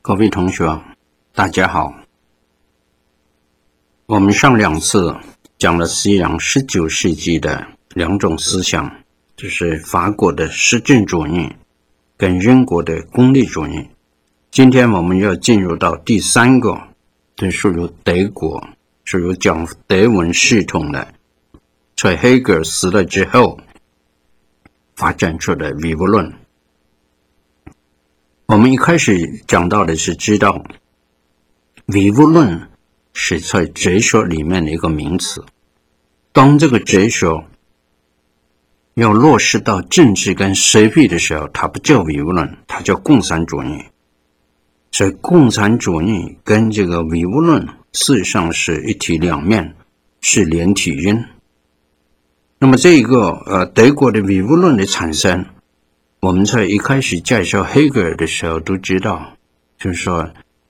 各位同学，大家好。我们上两次讲了西洋19世纪的两种思想，就是法国的实证主义跟英国的功利主义。今天我们要进入到第三个，这属于德国，属于讲德文系统的，在黑格尔死了之后发展出的唯物论。我们一开始讲到的是知道唯物论是在哲学里面的一个名词，当这个哲学要落实到政治跟社会的时候，它不叫唯物论，它叫共产主义。所以共产主义跟这个唯物论事实上是一体两面，是连体婴。那么这个德国的唯物论的产生，我们在一开始介绍黑格尔的时候都知道，就是说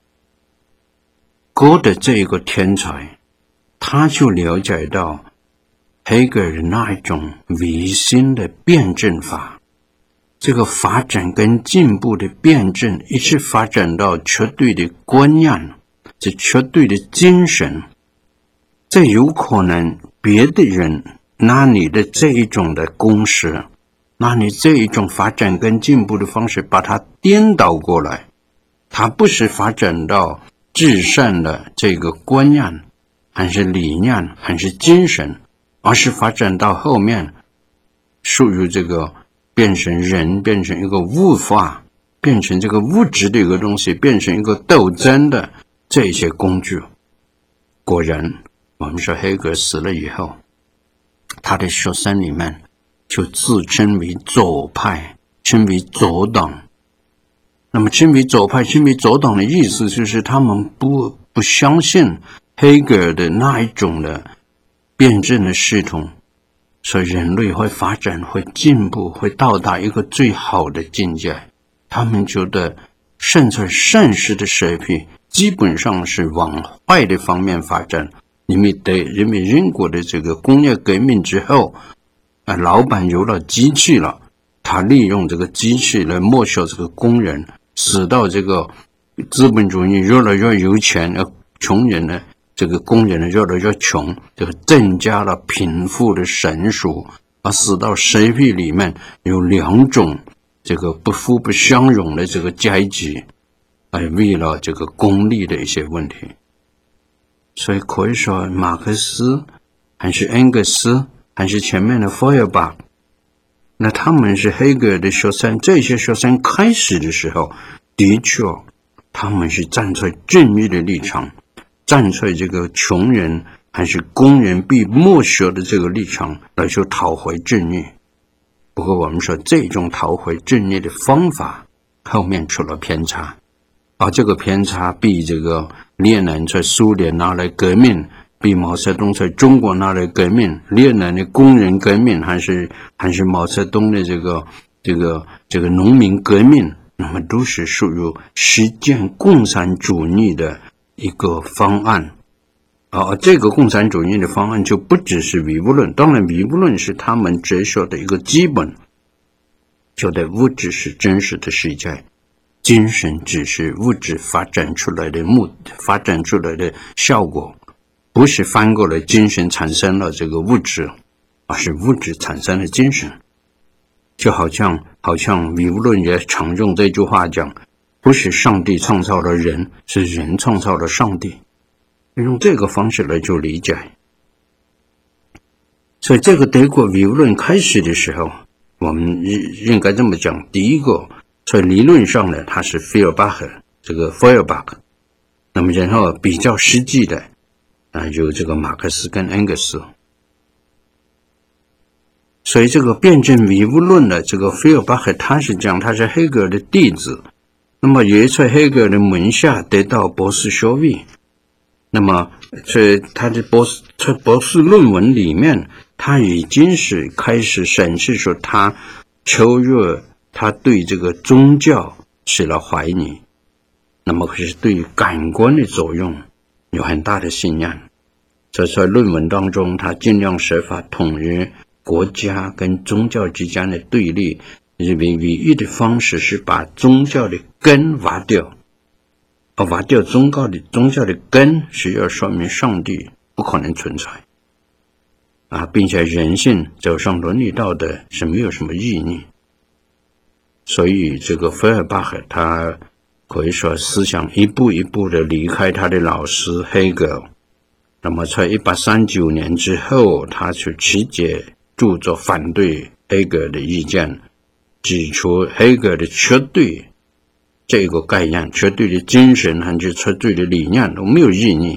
哥的这一个天才，他就了解到黑格尔那一种唯心的辩证法，这个发展跟进步的辩证一直发展到绝对的观念，这绝对的精神，这有可能别的人拿你的这一种的公式，拿你这一种发展跟进步的方式把它颠倒过来，它不是发展到至善的这个观念还是理念还是精神，而是发展到后面属于这个变成人，变成一个物化，变成这个物质的一个东西，变成一个斗争的这些工具。果然我们说黑格尔死了以后，他的学生里面就自称为左派，称为左党。那么称为左派，称为左党的意思就是他们不相信黑格尔的那一种的辩证的系统，所以人类会发展，会进步，会到达一个最好的境界。他们觉得现在现实的社会基本上是往坏的方面发展，因为英国的这个工业革命之后，老板有了机器了，他利用这个机器来剥削这个工人，使到这个资本主义越来越有钱，穷人呢，这个工人呢越来越穷，这个增加了贫富的悬殊，而使到社会里面有两种这个不富不相容的这个阶级，为了这个功利的一些问题。所以可以说马克思还是恩格斯还是前面的福尔巴，那他们是黑格尔的学生。这些学生开始的时候的确他们是站在正义的立场，站在这个穷人还是工人被剥削的这个立场来去讨回正义。不过我们说这种讨回正义的方法后面出了偏差，而这个偏差被这个列宁在苏联拿来革命，被毛泽东在中国拿来革命，列宁的工人革命还是毛泽东的这个农民革命，那么都是属于实践共产主义的一个方案。而这个共产主义的方案就不只是唯物论，当然唯物论是他们哲学的一个基本，觉得物质是真实的世界，精神只是物质发展出来的发展出来的效果，不是翻过来精神产生了这个物质，而是物质产生了精神。就好像唯物论也常用这句话讲，不是上帝创造了人，是人创造了上帝，用这个方式来做理解。所以这个德国唯物论开始的时候，我们应该这么讲，第一个在理论上呢，它是费尔巴赫，这个福尔巴赫。那么然后比较实际的有这个马克思跟恩格斯。所以这个辩证唯物论的这个费尔巴赫，他是讲他是黑格尔的弟子，那么也在黑格尔的门下得到博士学位。那么在他的博士论文里面，他已经是开始审视说他超越他对这个宗教起了怀疑，那么可是对于感官的作用有很大的信仰。在论文当中，他尽量设法统一国家跟宗教之间的对立，认为唯一的方式是把宗教的根挖掉， 挖掉宗教的根，是要说明上帝不可能存在并且人性走上伦理道德是没有什么意义。所以这个费尔巴赫他可以说思想一步一步的离开他的老师黑格尔。那么在1839年之后，他去集结著作反对黑格尔的意见，指出黑格尔的绝对这个概念、绝对的精神和绝对的理念都没有意义。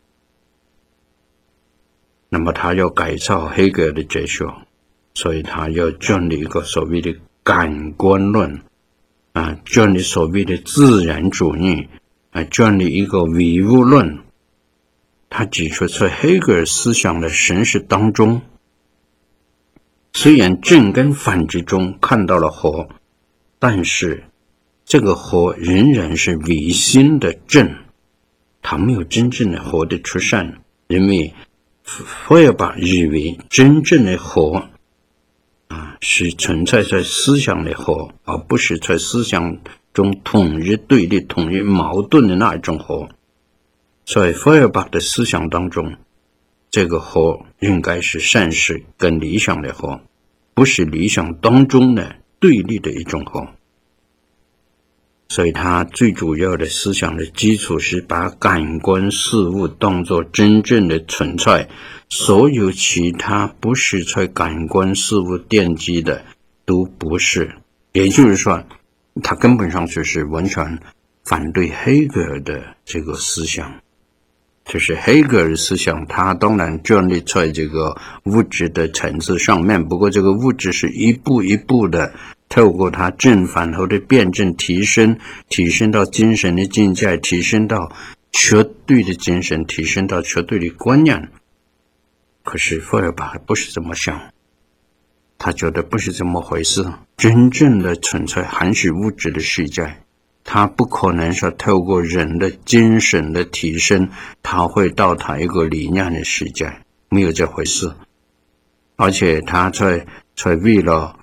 那么他要改造黑格尔的哲学，所以他要建立一个所谓的感官论建立所谓的自然主义建立一个唯物论。他指出，在黑格尔思想的形式当中，虽然正跟反之中看到了和，但是这个和仍然是唯心的正，他没有真正的和的出现。因为费尔巴认为真正的和是存在在思想的和，而不是在思想中统一对立、统一矛盾的那一种和。所以费尔巴的思想当中，这个和应该是善事跟理想的和，不是理想当中的对立的一种和。所以他最主要的思想的基础是把感官事物当作真正的存在，所有其他不是在感官事物奠基的都不是。也就是说，他根本上就是完全反对黑格尔的这个思想。就是黑格尔思想，他当然建立在这个物质的层次上面，不过这个物质是一步一步的透过他正反后的辩证提升到精神的境界，提升到绝对的精神，提升到绝对的观念。可是费尔巴不是这么想，他觉得不是这么回事。真正的存在还是物质的世界，他不可能说透过人的精神的提升，他会到达一个理念的世界，没有这回事。而且他在为了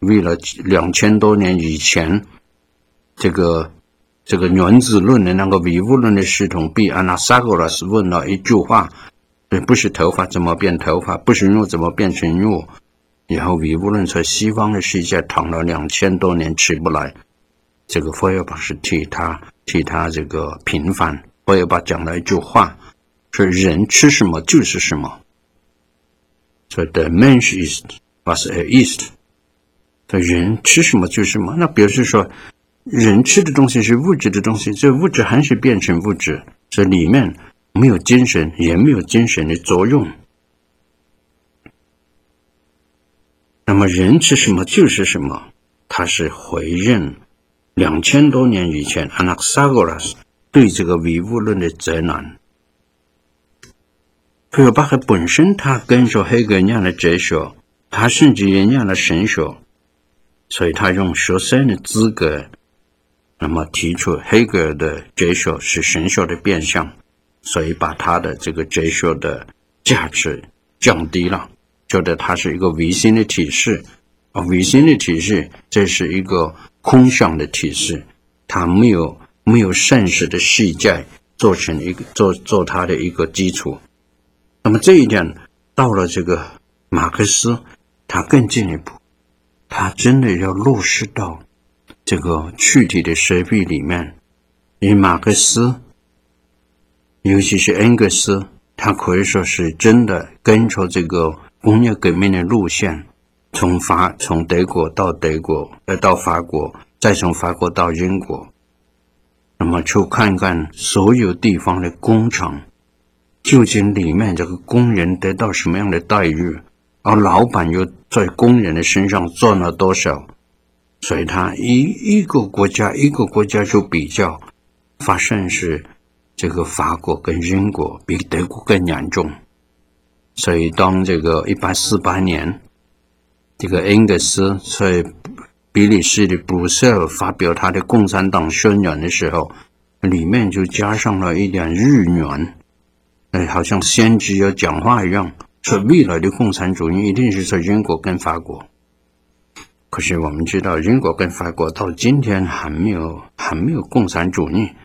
2000多年以前这个原子论的那个唯物论的系统，被阿纳萨格拉斯问了一句话，不是头发怎么变头发，不是肉怎么变成肉。然后唯物论在西方的世界躺了2000多年起不来，这个费尔巴是替他这个平反。费尔巴讲了一句话，说人吃什么就是什么。所以 the Mensch ist was ist， 人吃什么就是什么。那表示说人吃的东西是物质的东西，这物质还是变成物质，这里面没有精神，也没有精神的作用。那么人吃什么就是什么，他是回应2000多年以前阿纳萨格拉斯对这个唯物论的责难。费尔巴赫本身他跟着黑格尔那样的哲学，他甚至也那样的神学，所以他用学生的资格，那么提出黑格尔的哲学是神学的变相，所以把他的这个哲学的价值降低了，觉得它是一个唯心的体系，唯心的体系这是一个空想的体系，它没有现实的世界做成一个做它的一个基础。那么这一点到了这个马克思，他更进一步，他真的要落实到这个具体的设备里面。因为马克思尤其是恩格斯，他可以说是真的跟着这个工业革命的路线，从德国到到法国，再从法国到英国，那么去看看所有地方的工厂，究竟里面这个工人得到什么样的待遇，而老板又在工人的身上赚了多少。所以他一个国家一个国家就比较，发现是这个法国跟英国比德国更严重。所以当这个1848年这个恩格斯在比利时的布鲁塞尔发表他的共产党宣言的时候，里面就加上了一点日元，好像先知要讲话一样，说未来的共产主义一定是在英国跟法国。可是我们知道英国跟法国到今天还没有共产主义，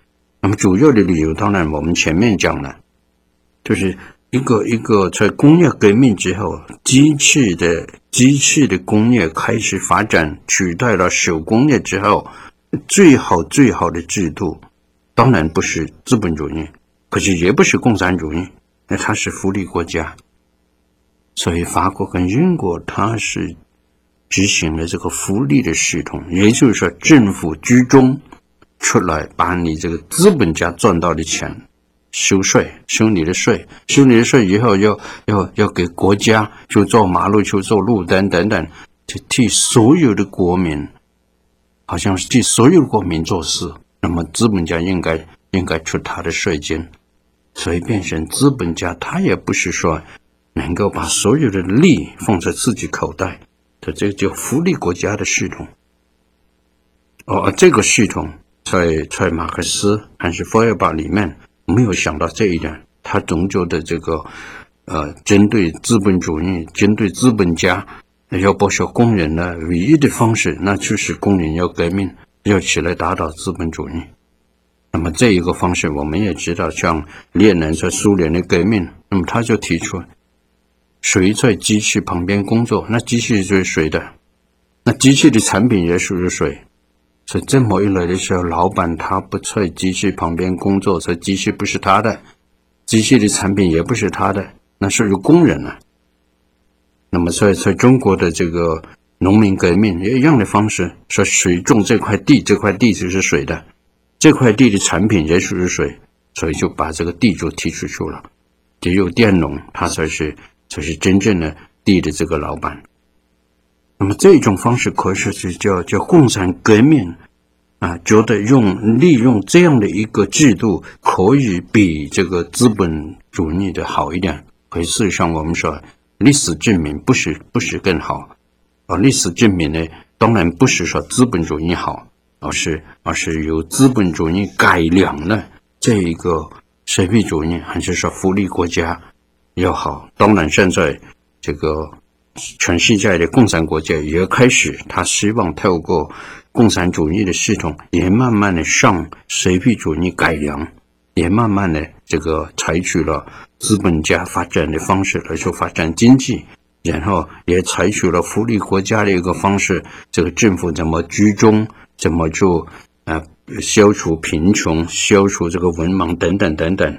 那么主要的理由当然我们前面讲了，就是一个在工业革命之后，机器的工业开始发展，取代了手工业之后，最好的制度当然不是资本主义，可是也不是共产主义，那它是福利国家。所以法国跟英国它是执行了这个福利的系统，也就是说政府居中出来把你这个资本家赚到的钱收你的税以后要给国家，就做马路，就做路灯等等，就替所有的国民，好像是替所有的国民做事。那么资本家应该出他的税金，所以变成资本家他也不是说能够把所有的利放在自己口袋，这个叫福利国家的系统。这个系统在马克思还是福尔巴里面没有想到这一点，他终究的这个针对资本主义，针对资本家要剥削工人的唯一的方式，那就是工人要革命，要起来打倒资本主义。那么这一个方式我们也知道，像列宁在苏联的革命，那么他就提出谁在机器旁边工作，那机器就是谁的，那机器的产品也属于谁。所以这么一来的时候，老板他不在机器旁边工作，所以机器不是他的，机器的产品也不是他的，那是由工人了。那么在中国的这个农民革命也一样的方式，说谁种这块地，这块地就是谁的，这块地的产品也属于谁，所以就把这个地就提出去了，只有佃农他才是真正的地的这个老板。那么这种方式可以说是叫共产革命觉得利用这样的一个制度可以比这个资本主义的好一点。可是事实上我们说历史证明不是更好历史证明呢，当然不是说资本主义好，而是由资本主义改良了这一个社会主义，还是说福利国家要好。当然现在这个全世界的共产国家也开始，他希望透过共产主义的系统，也慢慢的向社会主义改良，也慢慢的这个采取了资本家发展的方式来去发展经济，然后也采取了福利国家的一个方式，这个政府怎么居中，怎么就消除贫穷，消除这个文盲等等等等。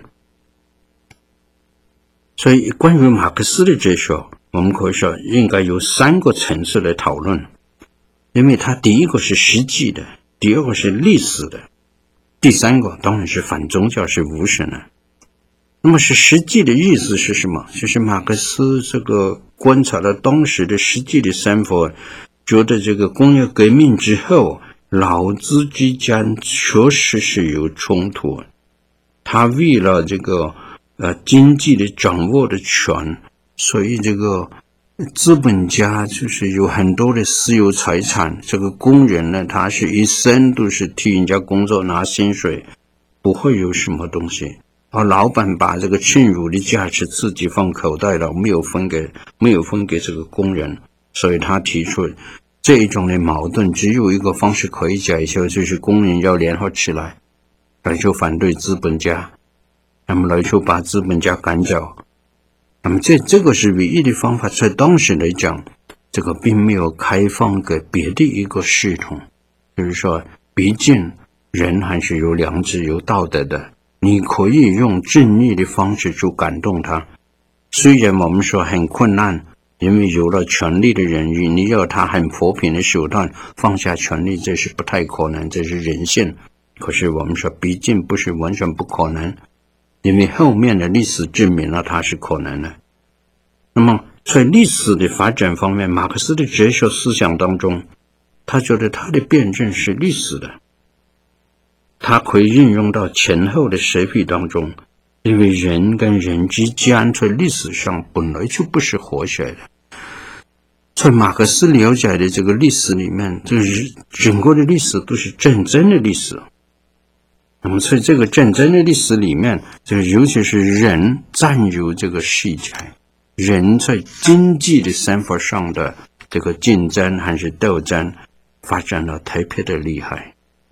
所以关于马克思的哲学，我们可以说应该有3个层次来讨论，因为它第一个是实际的，第二个是历史的，第3个当然是反宗教，是无神的。那么是实际的意思是什么？就是马克思这个观察了当时的实际的生活，觉得这个工业革命之后，劳资之间确实是有冲突。他为了这个经济的掌握的权，所以这个资本家就是有很多的私有财产，这个工人呢，他是一生都是替人家工作拿薪水，不会有什么东西。而老板把这个剩余的价值自己放口袋了，没有分给这个工人，所以他提出这一种的矛盾，只有一个方式可以解决，就是工人要联合起来，来就反对资本家，那么来就把资本家赶走。那么这个是唯一的方法，在当时来讲，这个并没有开放给别的一个系统，就是说，毕竟人还是有良知、有道德的，你可以用正义的方式去感动他。虽然我们说很困难，因为有了权力的人，你要他很和平的手段放下权力，这是不太可能，这是人性。可是我们说，毕竟不是完全不可能。因为后面的历史证明了它是可能的。那么在历史的发展方面，马克思的哲学思想当中，他觉得他的辩证是历史的，他可以运用到前后的社会当中，因为人跟人之间在历史上本来就不是和谐的。在马克思了解的这个历史里面，就是整个的历史都是战争的历史。那么在这个战争的历史里面，尤其是人占有这个世界，人在经济的生活上的这个竞争还是斗争发展的特别的厉害。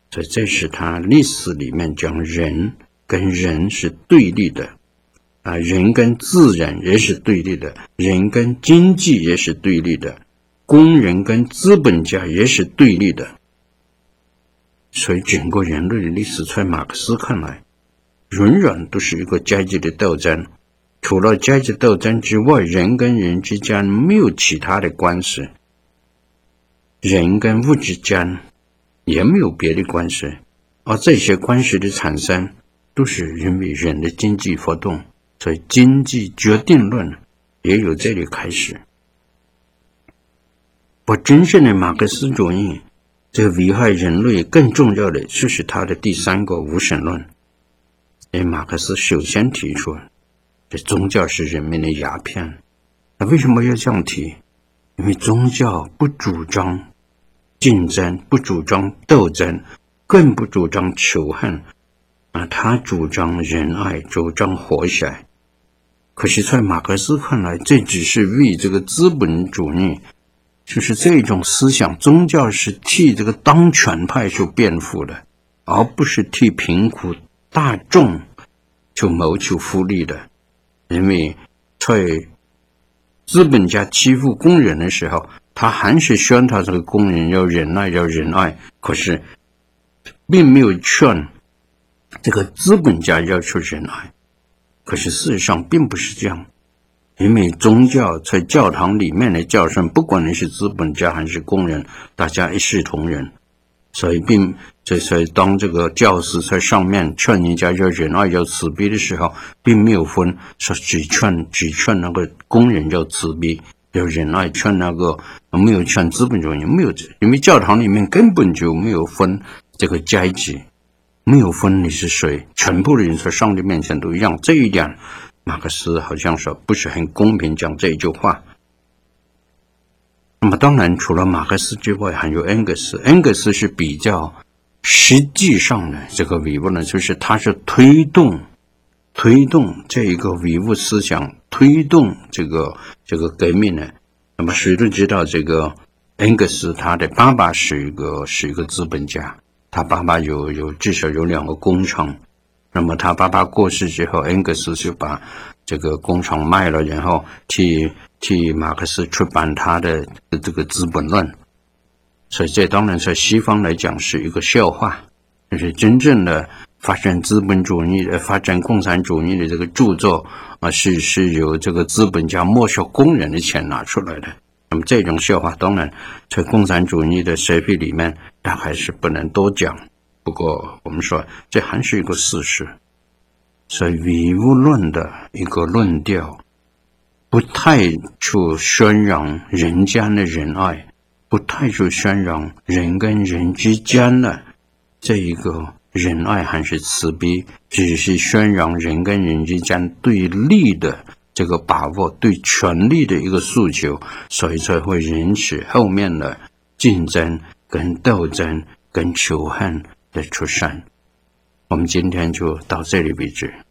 所以这是他历史里面讲人跟人是对立的人跟自然也是对立的，人跟经济也是对立的，工人跟资本家也是对立的。所以整个人类的历史在马克思看来仍然都是一个阶级的斗争，除了阶级斗争之外，人跟人之间没有其他的关系，人跟物质间也没有别的关系，而这些关系的产生都是因为人的经济活动，所以经济决定论也由这里开始。不真正的马克思主义，这个危害人类更重要的就是他的第三个无神论。因为马克思首先提出这宗教是人民的鸦片，那为什么要这样提？因为宗教不主张竞争，不主张斗争，更不主张仇恨他主张仁爱，主张和谐。可是在马克思看来，这只是为这个资本主义，就是这种思想，宗教是替这个当权派所辩护的，而不是替贫苦大众就谋求福利的。因为在资本家欺负工人的时候，他还是宣他这个工人要忍耐，要仁爱，可是并没有劝这个资本家要求仁爱。可是事实上并不是这样，因为宗教在教堂里面的教圣，不管你是资本家还是工人，大家一视同仁。所以当这个教士在上面劝人家要仁爱要慈悲的时候，并没有分说只劝那个工人要慈悲要仁爱，劝那个没有劝资本主义，没有，因为教堂里面根本就没有分这个阶级，没有分你是谁，全部的人在上帝面前都一样。这一点马克思好像说不是很公平讲这一句话。那么当然除了马克思之外，还有恩格斯。恩格斯是比较实际上的这个唯物呢，就是他是推动这一个唯物思想，推动这个革命呢。那么谁都知道这个恩格斯他的爸爸是一个资本家，他爸爸至少有2个工厂。那么他爸爸过世之后，恩格斯就把这个工厂卖了，然后替马克思出版他的这个《资本论》。所以这当然在西方来讲是一个笑话，就是真正的发展资本主义发展共产主义的这个著作是由这个资本家剥削工人的钱拿出来的。那么这种笑话当然在共产主义的社会里面大概是不能多讲，不过我们说这还是一个事实。所以唯物论的一个论调不太去宣扬人间的仁爱，不太去宣扬人跟人之间的这一个仁爱还是慈悲，只是宣扬人跟人之间对立的这个把握，对权力的一个诉求，所以才会引起后面的竞争跟斗争跟仇恨的出现。我们今天就到这里为止。